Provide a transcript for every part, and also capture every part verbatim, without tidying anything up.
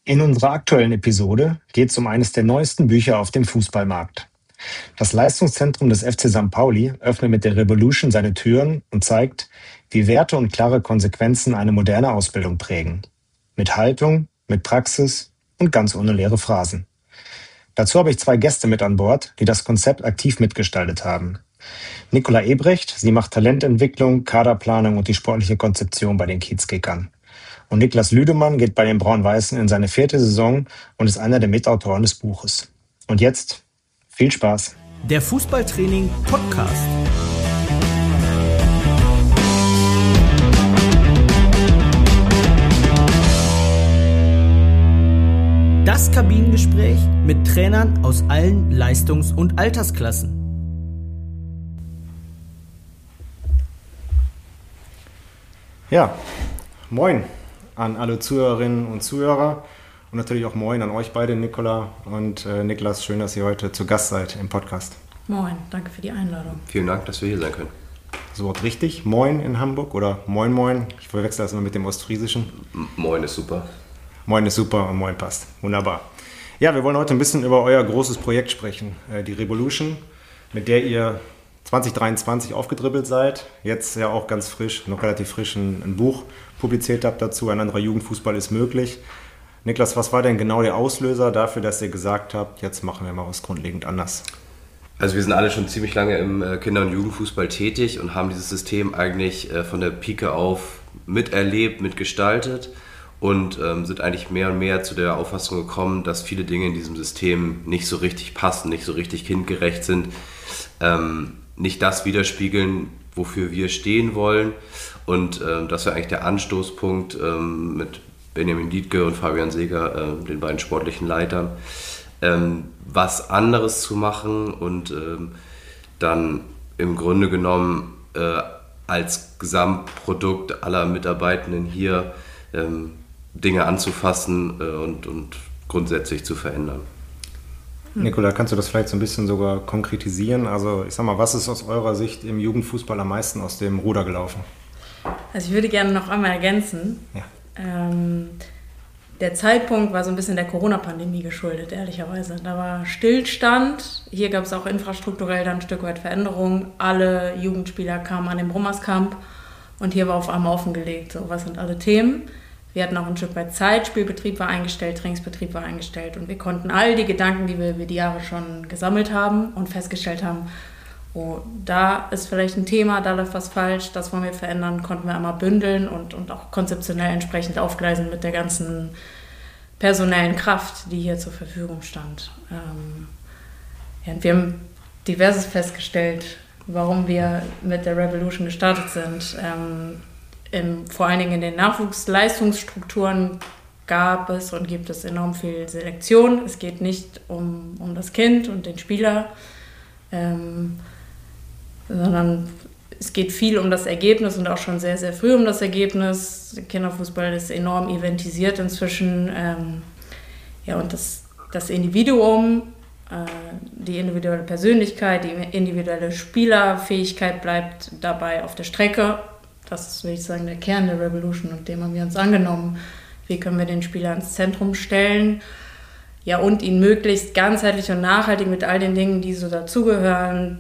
In unserer aktuellen Episode geht es um eines der neuesten Bücher auf dem Fußballmarkt. Das Leistungszentrum des F C Sankt Pauli öffnet mit der Revolution seine Türen und zeigt, wie Werte und klare Konsequenzen eine moderne Ausbildung prägen. Mit Haltung, mit Praxis und ganz ohne leere Phrasen. Dazu habe ich zwei Gäste mit an Bord, die das Konzept aktiv mitgestaltet haben. Nicola Ebrecht, sie macht Talententwicklung, Kaderplanung und die sportliche Konzeption bei den Kiezkickern. Und Niklas Lüdemann geht bei den Braun-Weißen in seine vierte Saison und ist einer der Mitautoren des Buches. Und jetzt viel Spaß. Der Fußballtraining Podcast. Das Kabinengespräch mit Trainern aus allen Leistungs- und Altersklassen. Ja, moin an alle Zuhörerinnen und Zuhörer und natürlich auch moin an euch beide, Nicola und äh, Niklas. Schön, dass ihr heute zu Gast seid im Podcast. Moin, danke für die Einladung. Vielen Dank, dass wir hier sein können. Das Wort richtig, moin in Hamburg oder moin moin? Ich verwechsel das immer mit dem Ostfriesischen. M- Moin ist super. Moin ist super und moin passt. Wunderbar. Ja, wir wollen heute ein bisschen über euer großes Projekt sprechen, äh, die Revolution, mit der ihr zwanzig dreiundzwanzig aufgedribbelt seid, jetzt ja auch ganz frisch, noch relativ frisch ein, ein Buch publiziert habt dazu, ein anderer Jugendfußball ist möglich. Niklas, was war denn genau der Auslöser dafür, dass ihr gesagt habt, jetzt machen wir mal was grundlegend anders? Also wir sind alle schon ziemlich lange im Kinder- und Jugendfußball tätig und haben dieses System eigentlich von der Pike auf miterlebt, mitgestaltet und ähm, sind eigentlich mehr und mehr zu der Auffassung gekommen, dass viele Dinge in diesem System nicht so richtig passen, nicht so richtig kindgerecht sind, ähm, nicht das widerspiegeln, wofür wir stehen wollen. Und ähm, das war eigentlich der Anstoßpunkt ähm, mit Benjamin Dietke und Fabian Seeger, äh, den beiden sportlichen Leitern, ähm, was anderes zu machen und ähm, dann im Grunde genommen äh, als Gesamtprodukt aller Mitarbeitenden hier ähm, Dinge anzufassen äh, und, und grundsätzlich zu verändern. Nicola, kannst du das vielleicht so ein bisschen sogar konkretisieren? Also ich sag mal, was ist aus eurer Sicht im Jugendfußball am meisten aus dem Ruder gelaufen? Also ich würde gerne noch einmal ergänzen. Ja. Ähm, der Zeitpunkt war so ein bisschen der Corona-Pandemie geschuldet, ehrlicherweise. Da war Stillstand. Hier gab es auch infrastrukturell dann ein Stück weit Veränderungen. Alle Jugendspieler kamen an den Brummerskamp und hier war auf einmal offengelegt, so was sind alle Themen. Wir hatten auch ein Stück weit Zeit, Spielbetrieb war eingestellt, Trainingsbetrieb war eingestellt und wir konnten all die Gedanken, die wir über die Jahre schon gesammelt haben und festgestellt haben, oh, da ist vielleicht ein Thema, da läuft was falsch, das wollen wir verändern, konnten wir einmal bündeln und, und auch konzeptionell entsprechend aufgleisen mit der ganzen personellen Kraft, die hier zur Verfügung stand. Ähm, ja, und wir haben diverses festgestellt, warum wir mit der Revolution gestartet sind. Ähm, Im, vor allen Dingen in den Nachwuchsleistungsstrukturen gab es und gibt es enorm viel Selektion. Es geht nicht um, um das Kind und den Spieler, ähm, sondern es geht viel um das Ergebnis und auch schon sehr, sehr früh um das Ergebnis. Der Kinderfußball ist enorm eventisiert inzwischen. Ähm, ja, und das, das Individuum, äh, die individuelle Persönlichkeit, die individuelle Spielerfähigkeit bleibt dabei auf der Strecke. Das ist, würde ich sagen, der Kern der Revolution und dem haben wir uns angenommen. Wie können wir den Spieler ins Zentrum stellen? Ja, und ihn möglichst ganzheitlich und nachhaltig mit all den Dingen, die so dazugehören,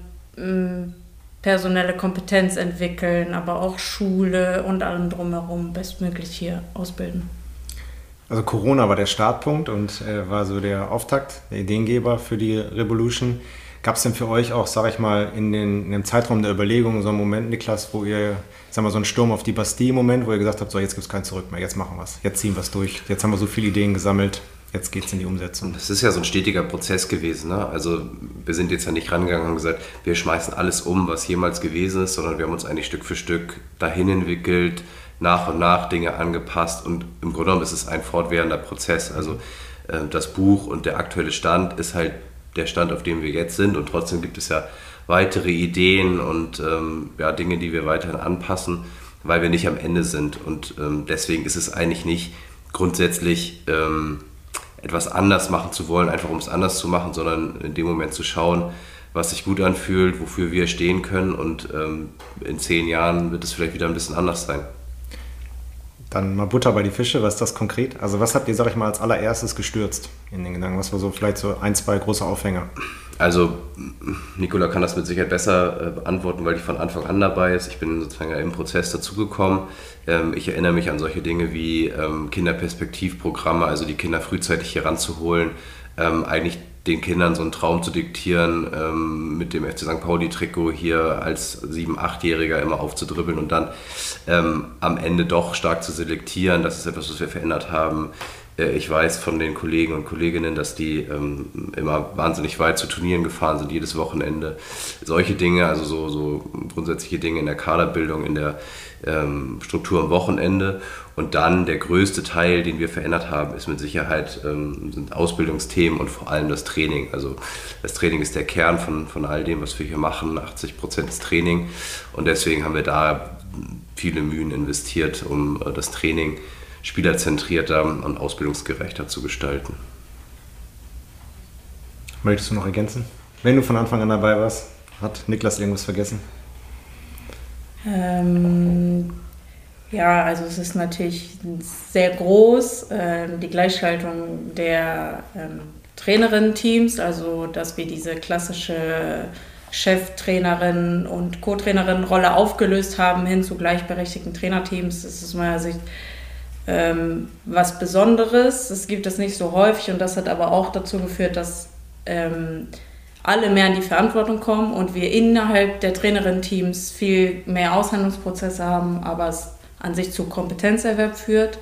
personelle Kompetenz entwickeln, aber auch Schule und allem drumherum bestmöglich hier ausbilden. Also Corona war der Startpunkt und äh, war so der Auftakt, der Ideengeber für die Revolution. Gab es denn für euch auch, sage ich mal, in, den, in dem Zeitraum der Überlegung so einen Moment, Niklas, wo ihr, sagen wir so einen Sturm auf die Bastille-Moment, wo ihr gesagt habt, so jetzt gibt es kein Zurück mehr, jetzt machen wir es, jetzt ziehen wir es durch, jetzt haben wir so viele Ideen gesammelt, jetzt geht es in die Umsetzung. Das ist ja so ein stetiger Prozess gewesen. Ne? Also wir sind jetzt ja nicht rangegangen und gesagt, wir schmeißen alles um, was jemals gewesen ist, sondern wir haben uns eigentlich Stück für Stück dahin entwickelt, nach und nach Dinge angepasst und im Grunde genommen ist es ein fortwährender Prozess. Also äh, das Buch und der aktuelle Stand ist halt der Stand, auf dem wir jetzt sind und trotzdem gibt es ja weitere Ideen und ähm, ja, Dinge, die wir weiterhin anpassen, weil wir nicht am Ende sind und ähm, deswegen ist es eigentlich nicht grundsätzlich ähm, etwas anders machen zu wollen, einfach um es anders zu machen, sondern in dem Moment zu schauen, was sich gut anfühlt, wofür wir stehen können und ähm, in zehn Jahren wird es vielleicht wieder ein bisschen anders sein. Dann mal Butter bei die Fische, was ist das konkret? Also was habt ihr, sag ich mal, als allererstes gestürzt in den Gedanken? Was war so vielleicht so ein, zwei große Aufhänger? Also Nicola kann das mit Sicherheit besser äh, beantworten, weil ich von Anfang an dabei ist. Ich bin sozusagen im Prozess dazugekommen. Ähm, ich erinnere mich an solche Dinge wie ähm, Kinderperspektivprogramme, also die Kinder frühzeitig hier ranzuholen, ähm, eigentlich den Kindern so einen Traum zu diktieren, ähm, mit dem F C Sankt Pauli-Trikot hier als sieben-, achtjähriger immer aufzudribbeln und dann ähm, am Ende doch stark zu selektieren. Das ist etwas, was wir verändert haben. Äh, ich weiß von den Kollegen und Kolleginnen, dass die ähm, immer wahnsinnig weit zu Turnieren gefahren sind, jedes Wochenende. Solche Dinge, also so, so grundsätzliche Dinge in der Kaderbildung, in der ähm, Struktur am Wochenende. Und dann der größte Teil, den wir verändert haben, ist mit Sicherheit ähm, sind Ausbildungsthemen und vor allem das Training. Also das Training ist der Kern von, von all dem, was wir hier machen. achtzig Prozent ist Training und deswegen haben wir da viele Mühen investiert, um äh, das Training spielerzentrierter und ausbildungsgerechter zu gestalten. Möchtest du noch ergänzen? Wenn du von Anfang an dabei warst, hat Niklas irgendwas vergessen? Ähm, ja, also es ist natürlich sehr groß, äh, die Gleichschaltung der ähm, Trainerinnen-Teams, also dass wir diese klassische Cheftrainerin und Co-Trainerin-Rolle aufgelöst haben hin zu gleichberechtigten Trainerteams. Das ist aus meiner Sicht ähm, was Besonderes. Das gibt es nicht so häufig und das hat aber auch dazu geführt, dass ähm, alle mehr in die Verantwortung kommen und wir innerhalb der Trainerinnen-Teams viel mehr Aushandlungsprozesse haben, aber es an sich zu Kompetenzerwerb führt.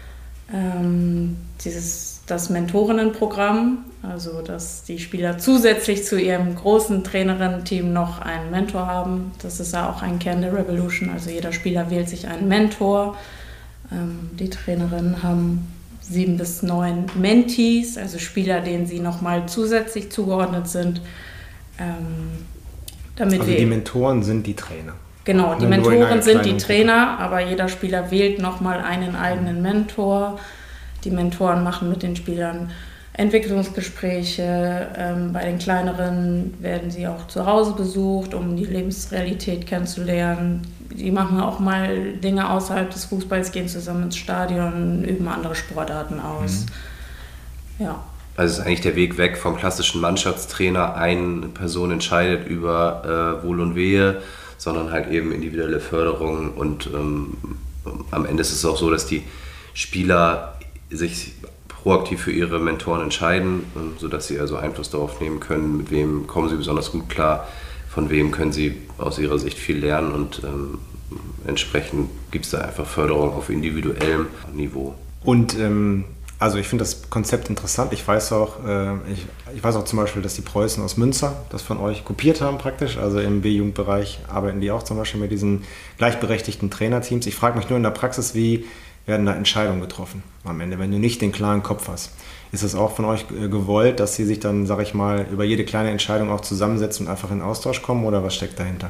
Ähm, dieses, das Mentorinnenprogramm, also dass die Spieler zusätzlich zu ihrem großen Trainerinnen-Team noch einen Mentor haben, das ist ja auch ein Kern der Revolution, also jeder Spieler wählt sich einen Mentor. Ähm, die Trainerinnen haben sieben bis neun Mentees, also Spieler, denen sie nochmal zusätzlich zugeordnet sind. Ähm, damit also wir die Mentoren sind die Trainer? Genau, die Mentoren sind die Trainer, aber jeder Spieler wählt nochmal einen eigenen Mentor. Die Mentoren machen mit den Spielern Entwicklungsgespräche. Ähm, bei den kleineren werden sie auch zu Hause besucht, um die Lebensrealität kennenzulernen. Die machen auch mal Dinge außerhalb des Fußballs, gehen zusammen ins Stadion, üben andere Sportarten aus. Mhm. Ja. Also es ist eigentlich der Weg weg vom klassischen Mannschaftstrainer, eine Person entscheidet über äh, Wohl und Wehe, sondern halt eben individuelle Förderung und ähm, am Ende ist es auch so, dass die Spieler sich proaktiv für ihre Mentoren entscheiden, ähm, sodass sie also Einfluss darauf nehmen können, mit wem kommen sie besonders gut klar, von wem können sie aus ihrer Sicht viel lernen und ähm, entsprechend gibt es da einfach Förderung auf individuellem Niveau. Und ähm Also ich finde das Konzept interessant. Ich weiß auch, äh, ich, ich weiß auch zum Beispiel, dass die Preußen aus Münster das von euch kopiert haben praktisch. Also im B-Jugendbereich arbeiten die auch zum Beispiel mit diesen gleichberechtigten Trainerteams. Ich frage mich nur in der Praxis, wie werden da Entscheidungen getroffen am Ende, wenn du nicht den klaren Kopf hast. Ist es auch von euch äh, gewollt, dass sie sich dann, sage ich mal, über jede kleine Entscheidung auch zusammensetzen und einfach in Austausch kommen oder was steckt dahinter?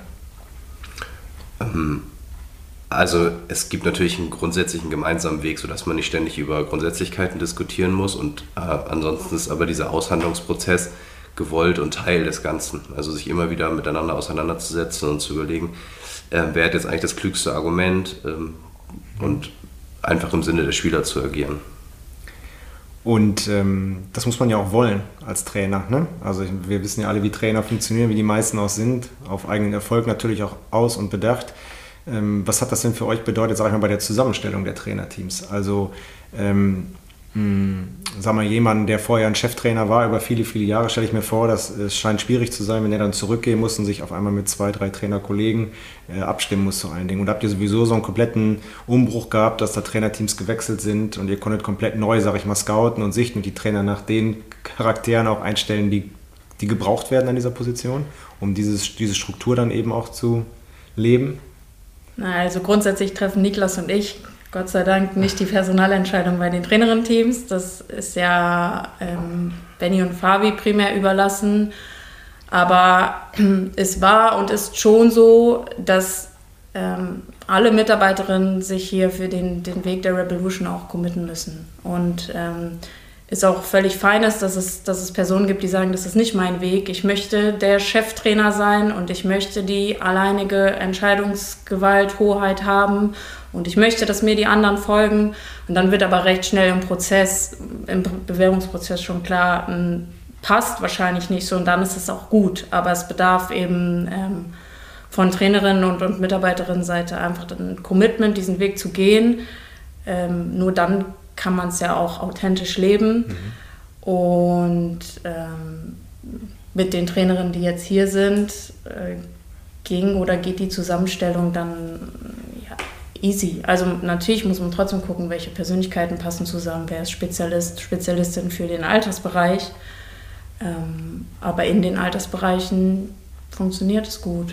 Ähm. Also es gibt natürlich einen grundsätzlichen gemeinsamen Weg, sodass man nicht ständig über Grundsätzlichkeiten diskutieren muss und äh, ansonsten ist aber dieser Aushandlungsprozess gewollt und Teil des Ganzen. Also sich immer wieder miteinander auseinanderzusetzen und zu überlegen, äh, wer hat jetzt eigentlich das klügste Argument ähm, und einfach im Sinne der Spieler zu agieren. Und ähm, das muss man ja auch wollen als Trainer, ne? Also wir wissen ja alle, wie Trainer funktionieren, wie die meisten auch sind, auf eigenen Erfolg natürlich auch aus- und bedacht. Was hat das denn für euch bedeutet, sag ich mal, bei der Zusammenstellung der Trainerteams? Also, ähm, mh, sag mal, jemand, der vorher ein Cheftrainer war über viele, viele Jahre, stelle ich mir vor, dass es scheint schwierig zu sein, wenn er dann zurückgehen muss und sich auf einmal mit zwei, drei Trainerkollegen äh, abstimmen muss zu allen Dingen. Und habt ihr sowieso so einen kompletten Umbruch gehabt, dass da Trainerteams gewechselt sind und ihr konntet komplett neu, sag ich mal, scouten und sichten und die Trainer nach den Charakteren auch einstellen, die, die gebraucht werden an dieser Position, um dieses, diese Struktur dann eben auch zu leben? Also grundsätzlich treffen Niklas und ich, Gott sei Dank, nicht die Personalentscheidung bei den Trainerinnen-Teams. Das ist ja ähm, Benny und Fabi primär überlassen. Aber es war und ist schon so, dass ähm, alle Mitarbeiterinnen sich hier für den, den Weg der Revolution auch committen müssen. Und ähm, ist auch völlig fein ist, dass es, dass es Personen gibt, die sagen, das ist nicht mein Weg. Ich möchte der Cheftrainer sein und ich möchte die alleinige Entscheidungsgewalt, Hoheit haben und ich möchte, dass mir die anderen folgen. Und dann wird aber recht schnell im Prozess, im Bewerbungsprozess schon klar, m, passt wahrscheinlich nicht so und dann ist es auch gut. Aber es bedarf eben ähm, von Trainerinnen und, und Mitarbeiterinnenseite einfach ein Commitment, diesen Weg zu gehen. Ähm, nur dann kann man es ja auch authentisch leben. Mhm. Und ähm, mit den Trainerinnen, die jetzt hier sind, äh, ging oder geht die Zusammenstellung dann ja, easy. Also natürlich muss man trotzdem gucken, welche Persönlichkeiten passen zusammen, wer ist Spezialist, Spezialistin für den Altersbereich. Ähm, aber in den Altersbereichen funktioniert es gut.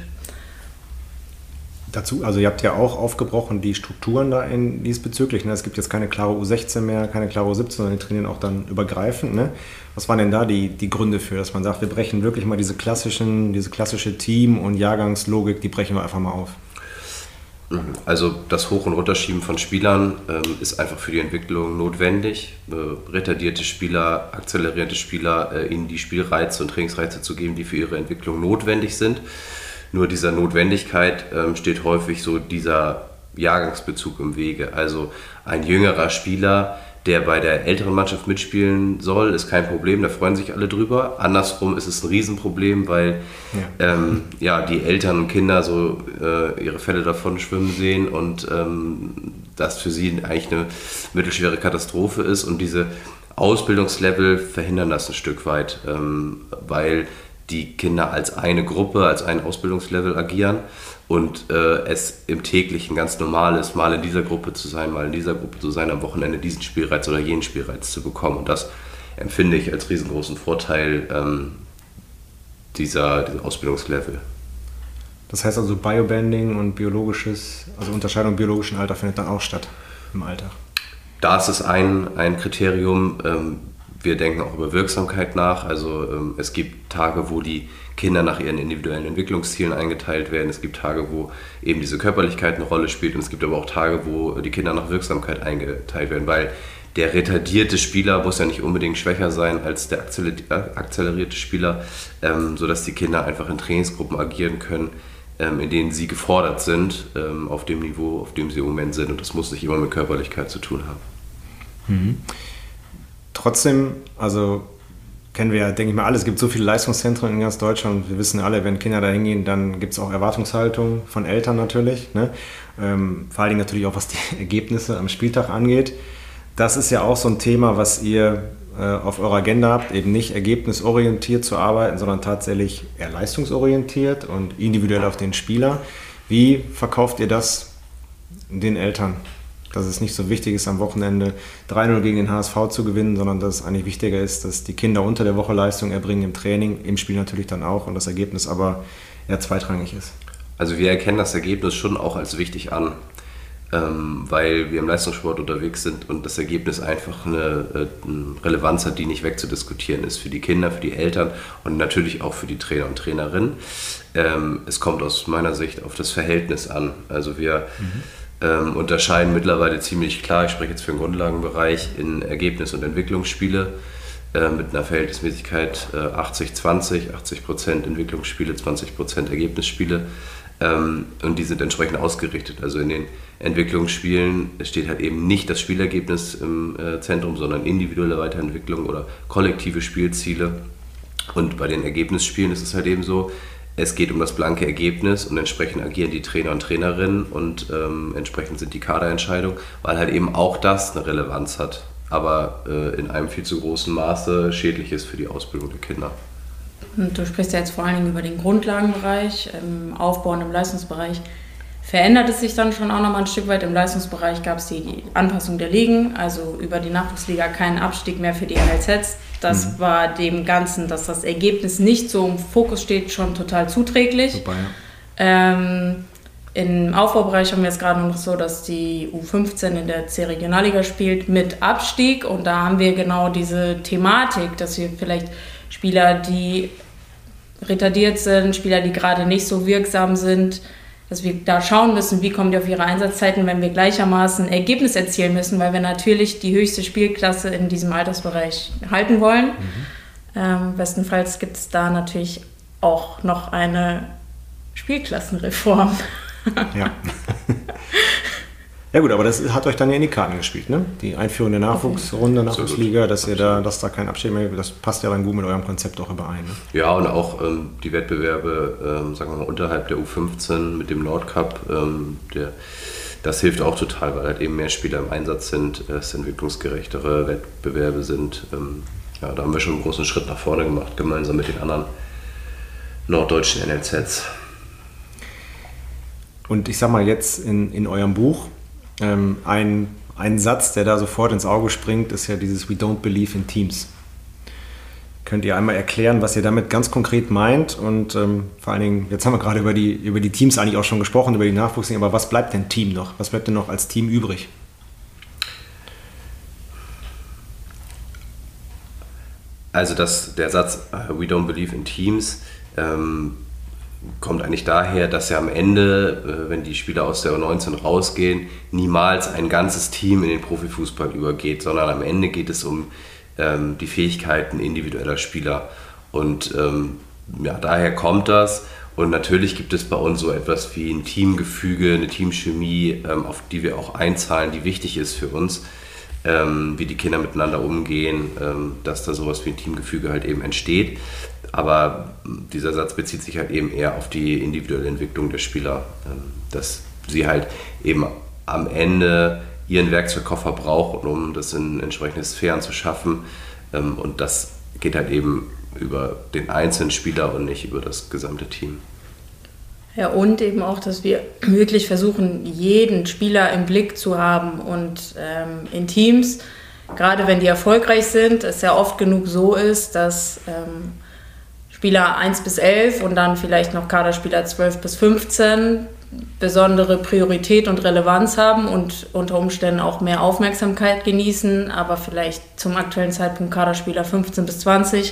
Dazu, also ihr habt ja auch aufgebrochen die Strukturen da in diesbezüglich. Ne? Es gibt jetzt keine klare U sechzehn mehr, keine klare U siebzehn, sondern die trainieren auch dann übergreifend. Ne? Was waren denn da die, die Gründe für, dass man sagt, wir brechen wirklich mal diese klassischen, diese klassische Team- und Jahrgangslogik, die brechen wir einfach mal auf? Also das Hoch- und Runterschieben von Spielern ähm, ist einfach für die Entwicklung notwendig. Äh, retardierte Spieler, akzelerierte Spieler, äh, ihnen die Spielreize und Trainingsreize zu geben, die für ihre Entwicklung notwendig sind. Nur dieser Notwendigkeit ähm, steht häufig so dieser Jahrgangsbezug im Wege. Also ein jüngerer Spieler, der bei der älteren Mannschaft mitspielen soll, ist kein Problem, da freuen sich alle drüber. Andersrum ist es ein Riesenproblem, weil ja. Ähm, ja, die Eltern und Kinder so äh, ihre Fälle davon schwimmen sehen und ähm, das für sie eigentlich eine mittelschwere Katastrophe ist. Und diese Ausbildungslevel verhindern das ein Stück weit, ähm, weil die Kinder als eine Gruppe, als ein Ausbildungslevel agieren und äh, es im täglichen ganz normal ist, mal in dieser Gruppe zu sein, mal in dieser Gruppe zu sein, am Wochenende diesen Spielreiz oder jenen Spielreiz zu bekommen. Und das empfinde ich als riesengroßen Vorteil ähm, dieser, dieser Ausbildungslevel. Das heißt also Biobanding und biologisches, also Unterscheidung biologischen Alter findet dann auch statt im Alltag? Da ist es ein, ein Kriterium. Ähm, Wir denken auch über Wirksamkeit nach. Also ähm, es gibt Tage, wo die Kinder nach ihren individuellen Entwicklungszielen eingeteilt werden. Es gibt Tage, wo eben diese Körperlichkeit eine Rolle spielt. Und es gibt aber auch Tage, wo die Kinder nach Wirksamkeit eingeteilt werden. Weil der retardierte Spieler muss ja nicht unbedingt schwächer sein als der akzelerierte Spieler, ähm, sodass die Kinder einfach in Trainingsgruppen agieren können, ähm, in denen sie gefordert sind, ähm, auf dem Niveau, auf dem sie im Moment sind. Und das muss nicht immer mit Körperlichkeit zu tun haben. Mhm. Trotzdem, also kennen wir ja, denke ich mal, alle, es gibt so viele Leistungszentren in ganz Deutschland. Wir wissen alle, wenn Kinder da hingehen, dann gibt es auch Erwartungshaltung von Eltern natürlich. Ne? Ähm, vor allen Dingen natürlich auch, was die Ergebnisse am Spieltag angeht. Das ist ja auch so ein Thema, was ihr äh, auf eurer Agenda habt, eben nicht ergebnisorientiert zu arbeiten, sondern tatsächlich eher leistungsorientiert und individuell auf den Spieler. Wie verkauft ihr das den Eltern? Dass es nicht so wichtig ist, am Wochenende drei null gegen den H S V zu gewinnen, sondern dass es eigentlich wichtiger ist, dass die Kinder unter der Woche Leistung erbringen im Training, im Spiel natürlich dann auch und das Ergebnis aber eher zweitrangig ist. Also wir erkennen das Ergebnis schon auch als wichtig an, ähm, weil wir im Leistungssport unterwegs sind und das Ergebnis einfach eine, eine Relevanz hat, die nicht wegzudiskutieren ist für die Kinder, für die Eltern und natürlich auch für die Trainer und Trainerinnen. Ähm, es kommt aus meiner Sicht auf das Verhältnis an. Also wir mhm. Ähm, unterscheiden mittlerweile ziemlich klar, ich spreche jetzt für den Grundlagenbereich, in Ergebnis- und Entwicklungsspiele äh, mit einer Verhältnismäßigkeit äh, achtzig zwanzig, achtzig Prozent Entwicklungsspiele, zwanzig Prozent Ergebnisspiele ähm, und die sind entsprechend ausgerichtet. Also in den Entwicklungsspielen steht halt eben nicht das Spielergebnis im äh, Zentrum, sondern individuelle Weiterentwicklung oder kollektive Spielziele und bei den Ergebnisspielen ist es halt eben so, es geht um das blanke Ergebnis und entsprechend agieren die Trainer und Trainerinnen und ähm, entsprechend sind die Kaderentscheidungen, weil halt eben auch das eine Relevanz hat, aber äh, in einem viel zu großen Maße schädlich ist für die Ausbildung der Kinder. Und du sprichst ja jetzt vor allen Dingen über den Grundlagenbereich, im Aufbau und im Leistungsbereich. Verändert es sich dann schon auch nochmal ein Stück weit. Im Leistungsbereich gab es die Anpassung der Ligen, also über die Nachwuchsliga keinen Abstieg mehr für die N L Zs. Das mhm. war dem Ganzen, dass das Ergebnis nicht so im Fokus steht, schon total zuträglich. Super, ja. ähm, Im Aufbaubereich haben wir es gerade noch so, dass die U fünfzehn in der C-Regionalliga spielt mit Abstieg. Und da haben wir genau diese Thematik, dass wir vielleicht Spieler, die retardiert sind, Spieler, die gerade nicht so wirksam sind, dass wir da schauen müssen, wie kommen die auf ihre Einsatzzeiten, wenn wir gleichermaßen Ergebnis erzielen müssen, weil wir natürlich die höchste Spielklasse in diesem Altersbereich halten wollen. Mhm. Ähm, bestenfalls gibt es da natürlich auch noch eine Spielklassenreform. Ja. Ja gut, aber das hat euch dann ja in die Karten gespielt, ne? Die Einführung der Nachwuchsrunde, Nachwuchsliga, dass ihr da, dass da kein Abschied mehr, das passt ja dann gut mit eurem Konzept auch überein. Ne? Ja, und auch ähm, die Wettbewerbe, ähm, sagen wir mal, unterhalb der U fünfzehn mit dem Nordcup, ähm, der, das hilft auch total, weil halt eben mehr Spieler im Einsatz sind, es entwicklungsgerechtere Wettbewerbe sind. Ähm, ja, da haben wir schon einen großen Schritt nach vorne gemacht, gemeinsam mit den anderen norddeutschen N L Zs. Und ich sag mal jetzt in, in eurem Buch, ähm, ein, ein Satz, der da sofort ins Auge springt, ist ja dieses We don't believe in teams. Könnt ihr einmal erklären, was ihr damit ganz konkret meint? Und ähm, vor allen Dingen, jetzt haben wir gerade über die, über die Teams eigentlich auch schon gesprochen, über die Nachwuchsliga, aber was bleibt denn Team noch? Was bleibt denn noch als Team übrig? Also das, der Satz We don't believe in teams ähm, kommt eigentlich daher, dass ja am Ende, wenn die Spieler aus der U neunzehn rausgehen, niemals ein ganzes Team in den Profifußball übergeht, sondern am Ende geht es um ähm, die Fähigkeiten individueller Spieler. Und ähm, ja, daher kommt das. Und natürlich gibt es bei uns so etwas wie ein Teamgefüge, eine Teamchemie, ähm, auf die wir auch einzahlen, die wichtig ist für uns, ähm, wie die Kinder miteinander umgehen, ähm, dass da sowas wie ein Teamgefüge halt eben entsteht. Aber dieser Satz bezieht sich halt eben eher auf die individuelle Entwicklung der Spieler, dass sie halt eben am Ende ihren Werkzeugkoffer brauchen, um das in entsprechenden Sphären zu schaffen. Und das geht halt eben über den einzelnen Spieler und nicht über das gesamte Team. Ja, und eben auch, dass wir wirklich versuchen, jeden Spieler im Blick zu haben und ähm, in Teams, gerade wenn die erfolgreich sind, es ja oft genug so ist, dass ähm, Spieler eins bis elf und dann vielleicht noch Kaderspieler zwölf bis fünfzehn besondere Priorität und Relevanz haben und unter Umständen auch mehr Aufmerksamkeit genießen, aber vielleicht zum aktuellen Zeitpunkt Kaderspieler fünfzehn bis zwanzig,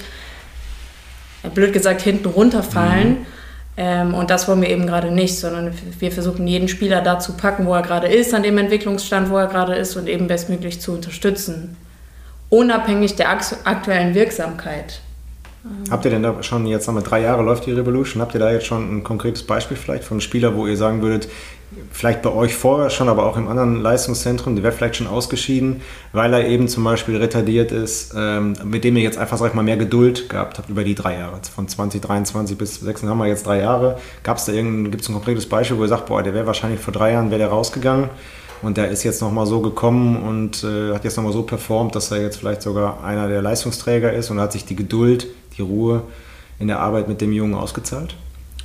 blöd gesagt, hinten runterfallen. Mhm. Ähm, und das wollen wir eben gerade nicht, sondern wir versuchen jeden Spieler da zu packen, wo er gerade ist, an dem Entwicklungsstand, wo er gerade ist und eben bestmöglich zu unterstützen. Unabhängig der aktuellen Wirksamkeit. Habt ihr denn da schon, jetzt haben wir drei Jahre läuft die Revolution, habt ihr da jetzt schon ein konkretes Beispiel vielleicht von einem Spieler, wo ihr sagen würdet, vielleicht bei euch vorher schon, aber auch im anderen Leistungszentrum, der wäre vielleicht schon ausgeschieden, weil er eben zum Beispiel retardiert ist, ähm, mit dem ihr jetzt einfach, sag ich mal, mehr Geduld gehabt habt über die drei Jahre. Von zwanzig dreiundzwanzig bis sechsundzwanzig haben wir jetzt drei Jahre. Gab es da irgendein, gibt es ein konkretes Beispiel, wo ihr sagt, boah, der wäre wahrscheinlich vor drei Jahren, wäre der rausgegangen und der ist jetzt nochmal so gekommen und äh, hat jetzt nochmal so performt, dass er jetzt vielleicht sogar einer der Leistungsträger ist und hat sich die Geduld, die Ruhe in der Arbeit mit dem Jungen ausgezahlt?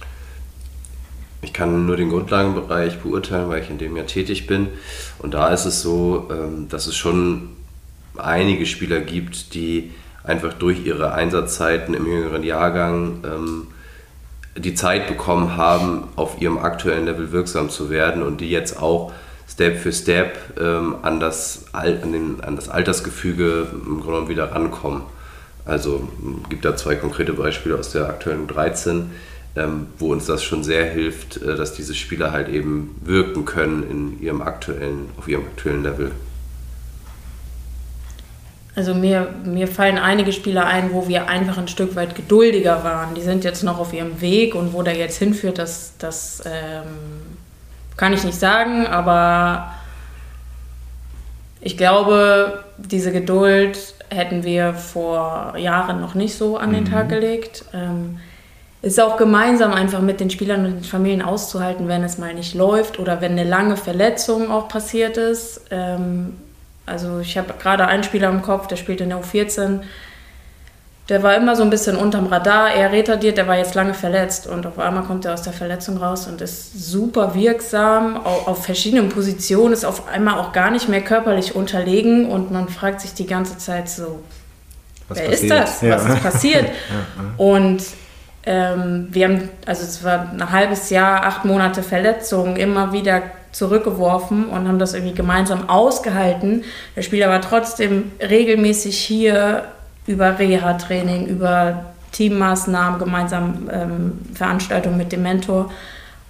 Ich kann nur den Grundlagenbereich beurteilen, weil ich in dem ja tätig bin. Und da ist es so, dass es schon einige Spieler gibt, die einfach durch ihre Einsatzzeiten im jüngeren Jahrgang die Zeit bekommen haben, auf ihrem aktuellen Level wirksam zu werden und die jetzt auch Step für Step an das, an den, an das Altersgefüge im Grunde genommen wieder rankommen. Also gibt da zwei konkrete Beispiele aus der aktuellen U dreizehn, ähm, wo uns das schon sehr hilft, äh, dass diese Spieler halt eben wirken können in ihrem aktuellen, auf ihrem aktuellen Level. Also mir, mir fallen einige Spieler ein, wo wir einfach ein Stück weit geduldiger waren. Die sind jetzt noch auf ihrem Weg und wo der jetzt hinführt, das, das ähm, kann ich nicht sagen, aber ich glaube, diese Geduld hätten wir vor Jahren noch nicht so an den Tag gelegt. Ähm, ist auch gemeinsam einfach mit den Spielern und den Familien auszuhalten, wenn es mal nicht läuft oder wenn eine lange Verletzung auch passiert ist. Ähm, also ich habe gerade einen Spieler im Kopf, der spielt in der U vierzehn. Der war immer so ein bisschen unterm Radar, eher retardiert, der war jetzt lange verletzt und auf einmal kommt er aus der Verletzung raus und ist super wirksam, auf, auf verschiedenen Positionen, ist auf einmal auch gar nicht mehr körperlich unterlegen und man fragt sich die ganze Zeit so, was wer passiert? Ist das? Ja. Was ist passiert? Ja. Und ähm, wir haben, also es war ein halbes Jahr, acht Monate Verletzung, immer wieder zurückgeworfen und haben das irgendwie gemeinsam ausgehalten. Der Spieler war trotzdem regelmäßig hier, über Reha-Training, über Teammaßnahmen, gemeinsam ähm, Veranstaltungen mit dem Mentor.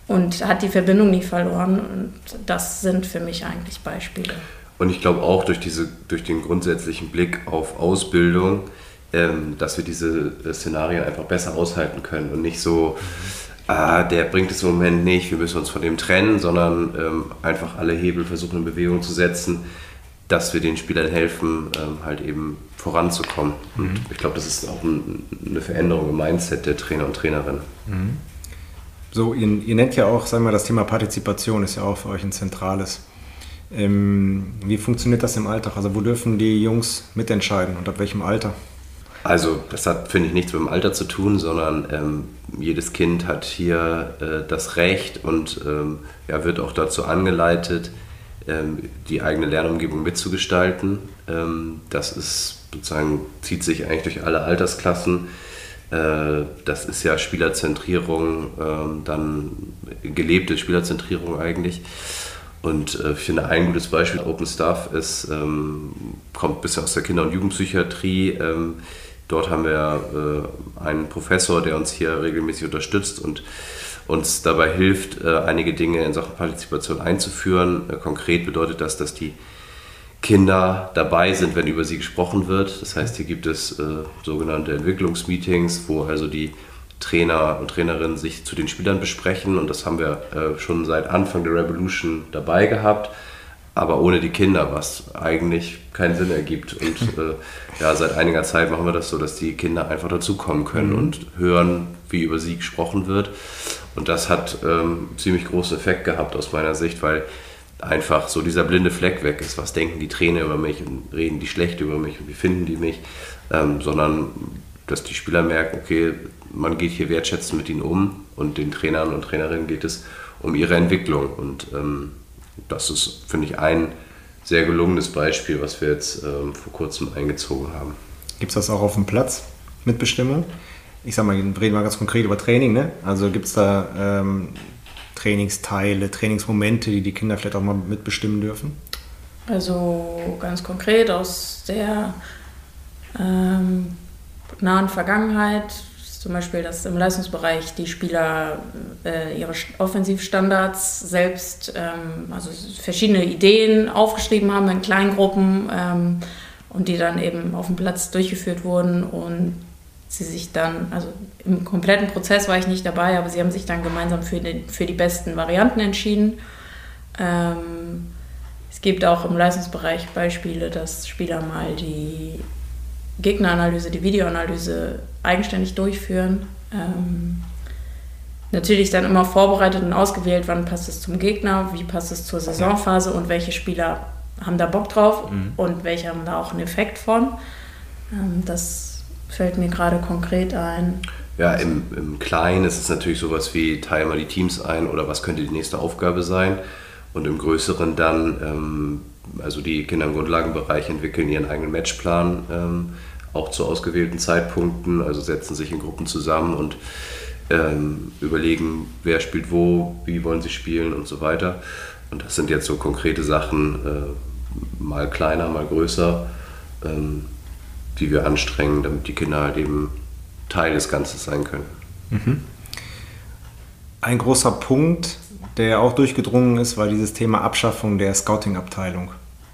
und hat die Verbindung nie verloren. Und das sind für mich eigentlich Beispiele. Und ich glaube auch durch, diese, durch den grundsätzlichen Blick auf Ausbildung, ähm, dass wir diese Szenarien einfach besser aushalten können und nicht so, ah, der bringt es im Moment nicht, wir müssen uns von dem trennen, sondern ähm, einfach alle Hebel versuchen in Bewegung zu setzen, dass wir den Spielern helfen, ähm, halt eben voranzukommen. Mhm. Und ich glaube, das ist auch ein, eine Veränderung im Mindset der Trainer und Trainerinnen. Mhm. So, ihr, ihr nennt ja auch, sagen wir, das Thema Partizipation ist ja auch für euch ein zentrales. Ähm, wie funktioniert das im Alltag? Also wo dürfen die Jungs mitentscheiden und ab welchem Alter? Also das hat, finde ich, nichts mit dem Alter zu tun, sondern ähm, jedes Kind hat hier äh, das Recht und ähm, ja, wird auch dazu angeleitet, ähm, die eigene Lernumgebung mitzugestalten. Ähm, das ist sozusagen, zieht sich eigentlich durch alle Altersklassen. Das ist ja Spielerzentrierung, dann gelebte Spielerzentrierung eigentlich. Und ich finde, ein gutes Beispiel, Open Stuff, ist, kommt ein bisschen aus der Kinder- und Jugendpsychiatrie. Dort haben wir einen Professor, der uns hier regelmäßig unterstützt und uns dabei hilft, einige Dinge in Sachen Partizipation einzuführen. Konkret bedeutet das, dass die Kinder dabei sind, wenn über sie gesprochen wird. Das heißt, hier gibt es äh, sogenannte Entwicklungsmeetings, wo also die Trainer und Trainerinnen sich zu den Spielern besprechen. Und das haben wir äh, schon seit Anfang der Revolution dabei gehabt, aber ohne die Kinder, was eigentlich keinen Sinn ergibt. Und äh, ja, seit einiger Zeit machen wir das so, dass die Kinder einfach dazukommen können mhm. und hören, wie über sie gesprochen wird. Und das hat ähm, ziemlich großen Effekt gehabt aus meiner Sicht, weil einfach so dieser blinde Fleck weg ist. Was denken die Trainer über mich und reden die schlecht über mich und wie finden die mich? Ähm, sondern, dass die Spieler merken, okay, man geht hier wertschätzend mit ihnen um und den Trainern und Trainerinnen geht es um ihre Entwicklung. Und ähm, das ist, finde ich, ein sehr gelungenes Beispiel, was wir jetzt ähm, vor kurzem eingezogen haben. Gibt es das auch auf dem Platz, Mitbestimmung? Ich sag mal, reden wir ganz konkret über Training, ne? Also gibt es da ähm, Trainingsteile, Trainingsmomente, die die Kinder vielleicht auch mal mitbestimmen dürfen? Also ganz konkret aus der ähm, nahen Vergangenheit, zum Beispiel, dass im Leistungsbereich die Spieler äh, ihre Offensivstandards selbst, ähm, also verschiedene Ideen aufgeschrieben haben in Kleingruppen ähm, und die dann eben auf dem Platz durchgeführt wurden und sie sich dann, also im kompletten Prozess war ich nicht dabei, aber sie haben sich dann gemeinsam für, den, für die besten Varianten entschieden. Ähm, es gibt auch im Leistungsbereich Beispiele, dass Spieler mal die Gegneranalyse, die Videoanalyse eigenständig durchführen. Ähm, natürlich dann immer vorbereitet und ausgewählt, wann passt es zum Gegner, wie passt es zur Saisonphase und welche Spieler haben da Bock drauf mhm. und welche haben da auch einen Effekt von. Ähm, das fällt mir gerade konkret ein. Ja, im, im Kleinen ist es natürlich sowas wie, teilen wir die Teams ein oder was könnte die nächste Aufgabe sein. Und im Größeren dann, ähm, also die Kinder im Grundlagenbereich entwickeln ihren eigenen Matchplan, ähm, auch zu ausgewählten Zeitpunkten, also setzen sich in Gruppen zusammen und ähm, überlegen, wer spielt wo, wie wollen sie spielen und so weiter. Und das sind jetzt so konkrete Sachen, äh, mal kleiner, mal größer, ähm, die wir anstrengen, damit die Kinder halt eben Teil des Ganzen sein können. Mhm. Ein großer Punkt, der auch durchgedrungen ist, war dieses Thema Abschaffung der Scouting-Abteilung.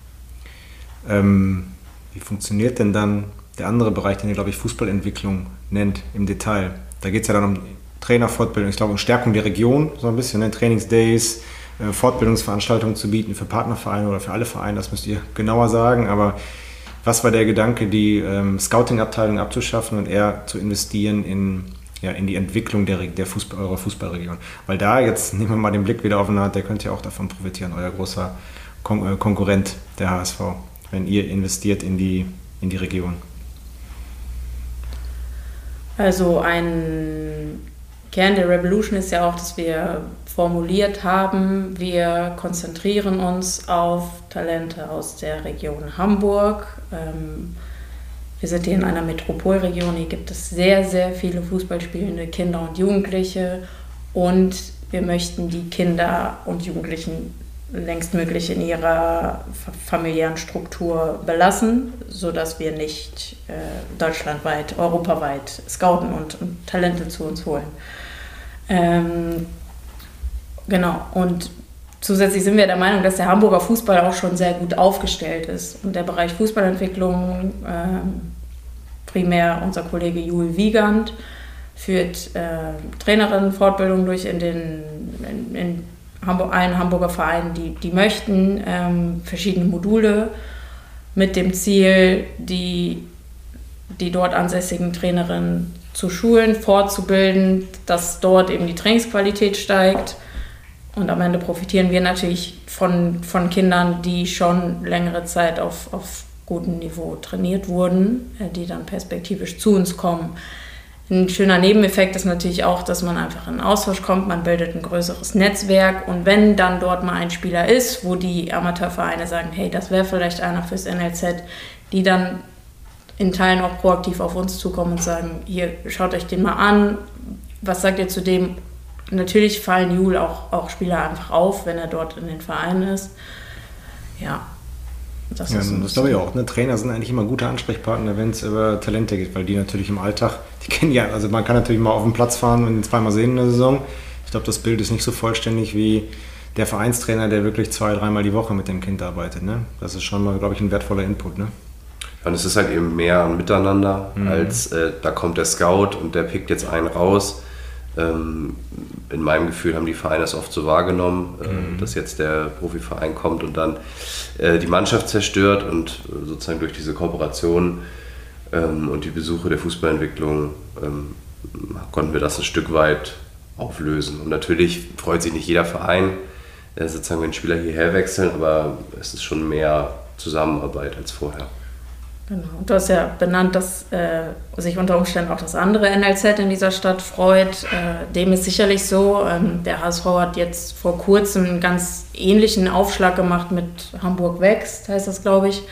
Ähm, wie funktioniert denn dann der andere Bereich, den ihr, glaube ich, Fußballentwicklung nennt, im Detail? Da geht es ja dann um Trainerfortbildung, ich glaube, um Stärkung der Region, so ein bisschen, ne? Trainingsdays, äh, Fortbildungsveranstaltungen zu bieten für Partnervereine oder für alle Vereine, das müsst ihr genauer sagen, aber was war der Gedanke, die ähm, Scouting-Abteilung abzuschaffen und eher zu investieren in, ja, in die Entwicklung der, der Fußball, eurer Fußballregion? Weil da, jetzt nehmen wir mal den Blick wieder auf den Hand, der könnte ja auch davon profitieren, euer großer Kon- äh, Konkurrent, der H S V, wenn ihr investiert in die, in die Region. Also ein Kern der Revolution ist ja auch, dass wir formuliert haben, wir konzentrieren uns auf Talente aus der Region Hamburg. Ähm, wir sind hier in einer Metropolregion, hier gibt es sehr, sehr viele fußballspielende Kinder und Jugendliche und wir möchten die Kinder und Jugendlichen längstmöglich in ihrer familiären Struktur belassen, sodass wir nicht äh, deutschlandweit, europaweit scouten und, und Talente zu uns holen. Ähm, genau. Und zusätzlich sind wir der Meinung, dass der Hamburger Fußball auch schon sehr gut aufgestellt ist. Und der Bereich Fußballentwicklung, äh, primär unser Kollege Juhl Wiegand, führt äh, Trainerinnenfortbildung durch in den in, in Hamburg, allen Hamburger Vereinen, die, die möchten, ähm, verschiedene Module mit dem Ziel, die, die dort ansässigen Trainerinnen zu schulen, fortzubilden, dass dort eben die Trainingsqualität steigt. Und am Ende profitieren wir natürlich von, von Kindern, die schon längere Zeit auf, auf gutem Niveau trainiert wurden, die dann perspektivisch zu uns kommen. Ein schöner Nebeneffekt ist natürlich auch, dass man einfach in einen Austausch kommt, man bildet ein größeres Netzwerk und wenn dann dort mal ein Spieler ist, wo die Amateurvereine sagen, hey, das wäre vielleicht einer fürs N L Z, die dann in Teilen auch proaktiv auf uns zukommen und sagen, hier, schaut euch den mal an, was sagt ihr zu dem? Natürlich fallen Juhl auch, auch Spieler einfach auf, wenn er dort in den Vereinen ist. Ja. Das, ja, ist das glaube ich auch. Ne? Trainer sind eigentlich immer gute Ansprechpartner, wenn es über Talente geht, weil die natürlich im Alltag, die kennen ja, also man kann natürlich mal auf den Platz fahren und ihn zweimal sehen in der Saison. Ich glaube, das Bild ist nicht so vollständig wie der Vereinstrainer, der wirklich zwei, dreimal die Woche mit dem Kind arbeitet. Ne? Das ist schon mal, glaube ich, ein wertvoller Input. Ne? Und es ist halt eben mehr ein Miteinander, mhm. als äh, da kommt der Scout und der pickt jetzt einen raus. Ähm, in meinem Gefühl haben die Vereine das oft so wahrgenommen, äh, mhm. dass jetzt der Profiverein kommt und dann äh, die Mannschaft zerstört und äh, sozusagen durch diese Kooperation ähm, und die Besuche der Fußballentwicklung ähm, konnten wir das ein Stück weit auflösen. Und natürlich freut sich nicht jeder Verein, äh, sozusagen wenn Spieler hierher wechseln, aber es ist schon mehr Zusammenarbeit als vorher. Genau. Und du hast ja benannt, dass äh, sich unter Umständen auch das andere N L Z in dieser Stadt freut. Äh, dem ist sicherlich so. Ähm, der H S V hat jetzt vor kurzem einen ganz ähnlichen Aufschlag gemacht mit Hamburg wächst, heißt das, glaube ich.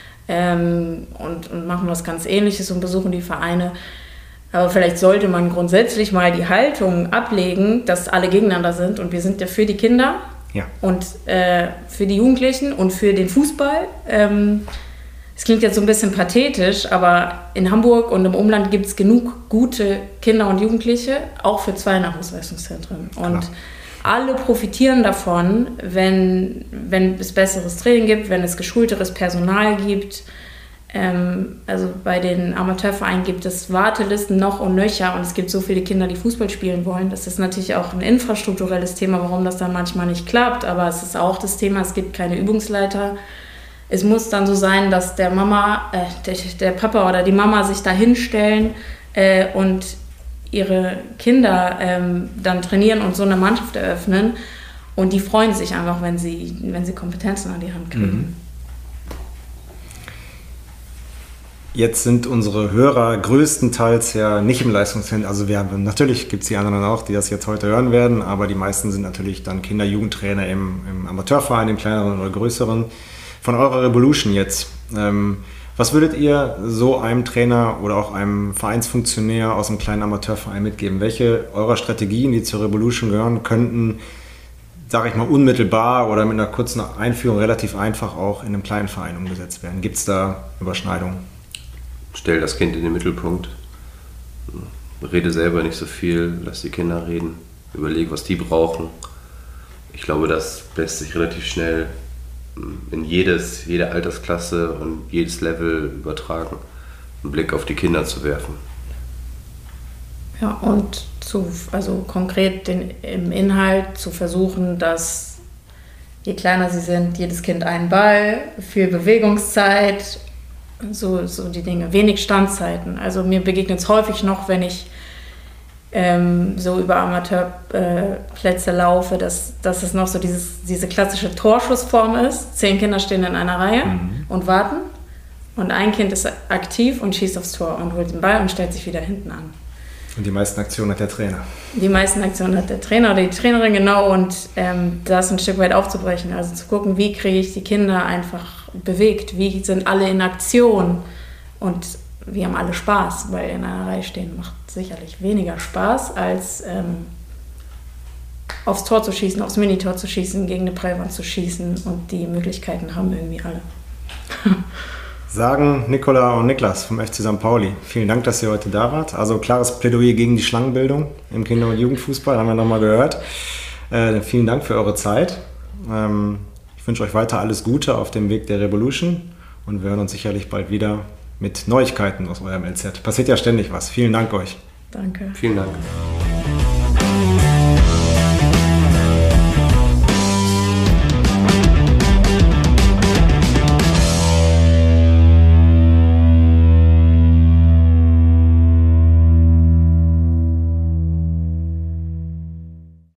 Ähm, und, und machen was ganz Ähnliches und besuchen die Vereine. Aber vielleicht sollte man grundsätzlich mal die Haltung ablegen, dass alle gegeneinander sind. Und wir sind ja für die Kinder ja. und äh, für die Jugendlichen und für den Fußball. Ähm, Es klingt jetzt so ein bisschen pathetisch, aber in Hamburg und im Umland gibt es genug gute Kinder und Jugendliche, auch für zwei Nachwuchsleistungszentren. Und Klar. alle profitieren davon, wenn, wenn es besseres Training gibt, wenn es geschulteres Personal gibt. Ähm, also bei den Amateurvereinen gibt es Wartelisten noch und nöcher und es gibt so viele Kinder, die Fußball spielen wollen. Das ist natürlich auch ein infrastrukturelles Thema, warum das dann manchmal nicht klappt. Aber es ist auch das Thema, es gibt keine Übungsleiter. Es muss dann so sein, dass der Mama, äh, der, der Papa oder die Mama sich da hinstellen äh, und ihre Kinder ähm, dann trainieren und so eine Mannschaft eröffnen. Und die freuen sich einfach, wenn sie, wenn sie Kompetenzen an die Hand kriegen. Mhm. Jetzt sind unsere Hörer größtenteils ja nicht im Leistungszentrum. Also wir haben, natürlich gibt es die anderen auch, die das jetzt heute hören werden, aber die meisten sind natürlich dann Kinder-, Jugendtrainer im, im Amateurverein, im kleineren oder größeren. Von eurer Revolution jetzt, ähm, was würdet ihr so einem Trainer oder auch einem Vereinsfunktionär aus einem kleinen Amateurverein mitgeben? Welche eurer Strategien, die zur Revolution gehören, könnten, sage ich mal, unmittelbar oder mit einer kurzen Einführung relativ einfach auch in einem kleinen Verein umgesetzt werden? Gibt es da Überschneidungen? Stell das Kind in den Mittelpunkt. Rede selber nicht so viel, lass die Kinder reden. Überleg, was die brauchen. Ich glaube, das lässt sich relativ schnell in jedes, jede Altersklasse und jedes Level übertragen, einen Blick auf die Kinder zu werfen. Ja, und zu, also konkret den, im Inhalt zu versuchen, dass je kleiner sie sind, jedes Kind einen Ball, viel Bewegungszeit, so, so die Dinge, wenig Standzeiten. Also mir begegnet es häufig noch, wenn ich Ähm, so über Amateurplätze äh, laufe, dass, dass es noch so dieses, diese klassische Torschussform ist. Zehn Kinder stehen in einer Reihe mhm. und warten und ein Kind ist aktiv und schießt aufs Tor und holt den Ball und stellt sich wieder hinten an. Und die meisten Aktionen hat der Trainer. Die meisten Aktionen hat der Trainer oder die Trainerin, genau, und ähm, das ein Stück weit aufzubrechen. Also zu gucken, wie kriege ich die Kinder einfach bewegt, wie sind alle in Aktion und wir haben alle Spaß, weil in einer Reihe stehen macht sicherlich weniger Spaß, als ähm, aufs Tor zu schießen, aufs Minitor zu schießen, gegen eine Prellwand zu schießen, und die Möglichkeiten haben irgendwie alle. Sagen Nicola und Niklas vom F C Sankt Pauli. Vielen Dank, dass ihr heute da wart. Also klares Plädoyer gegen die Schlangenbildung im Kinder- und Jugendfußball, haben wir nochmal gehört. Äh, vielen Dank für eure Zeit. Ähm, ich wünsche euch weiter alles Gute auf dem Weg der Revolution und wir hören uns sicherlich bald wieder mit Neuigkeiten aus eurem L Z. Passiert ja ständig was. Vielen Dank euch. Danke. Vielen Dank.